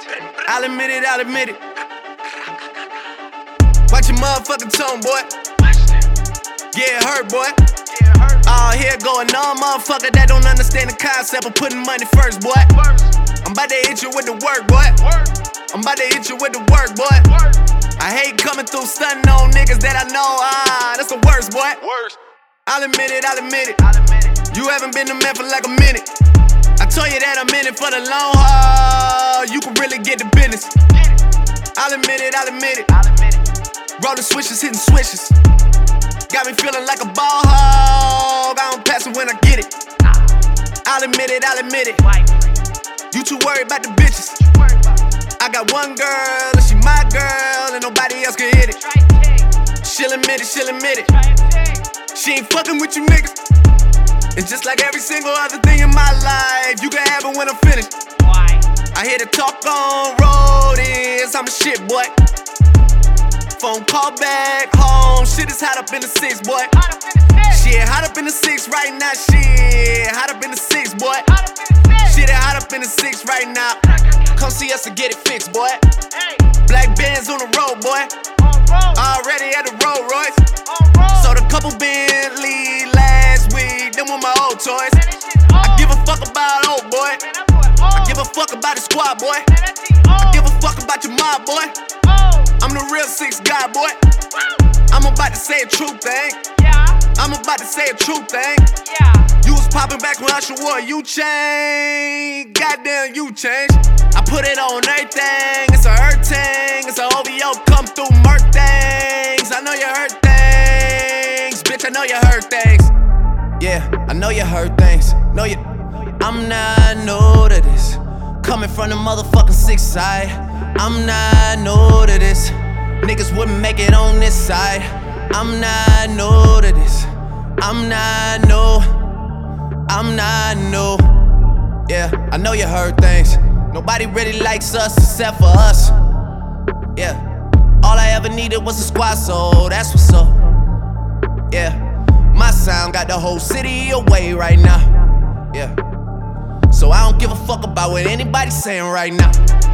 I'll admit it, I'll admit it. Watch your motherfucking tone, boy. Yeah, it hurt, boy. All here going on, motherfucker that don't understand the concept of putting money first, boy. I'm about to hit you with the work, boy. I'm about to hit you with the work, boy. I hate coming through stunting on niggas that I know, that's the worst, boy. I'll admit it, I'll admit it. You haven't been the man for like a minute. I told you that I'm in it for the long haul. You can really get the business. I'll admit it, I'll admit it. Rolling switches, hitting switches. Got me feeling like a ball hog. I don't pass it when I get it. I'll admit it, I'll admit it. You too worried about the bitches. I got one girl, and she my girl, and nobody else can hit it. She'll admit it, she'll admit it. She ain't fucking with you niggas. And just like every single other thing in my life, you can have it when I'm finished. I hear the talk on road is I'm a shit, boy. Phone call back home, shit is hot up in the 6, boy. Shit hot up in the 6 right now, shit hot up in the 6, boy. Shit hot up in the 6 right now. Come see us to get it fixed, boy. Black Benz on the road, boy. Already at the Rolls Royce. Sold a couple Bentley last week, them were my old toys. I give a fuck about old boy. I give a fuck about the squad, boy. I give a fuck about your mob, boy. I'm the real 6 guy, boy. I'm about to say a true thing. I'm about to say a true thing. You was popping back when Usher wore you changed. Goddamn, you changed. I put it on everything. It's a hurt thing. It's a OVO come through murk things. I know you hurt things. Bitch, I know you hurt things. Yeah, I know you hurt things. Know you. I'm not new to this. Coming from the motherfucking 6 side. I'm not new to this. Niggas wouldn't make it on this side. I'm not new to this. I'm not new. I'm not new. Yeah, I know you heard things. Nobody really likes us except for us. Yeah, all I ever needed was a squad, so that's what's up. Yeah, my sound got the whole city away right now. Yeah, so I don't give a fuck about what anybody's saying right now.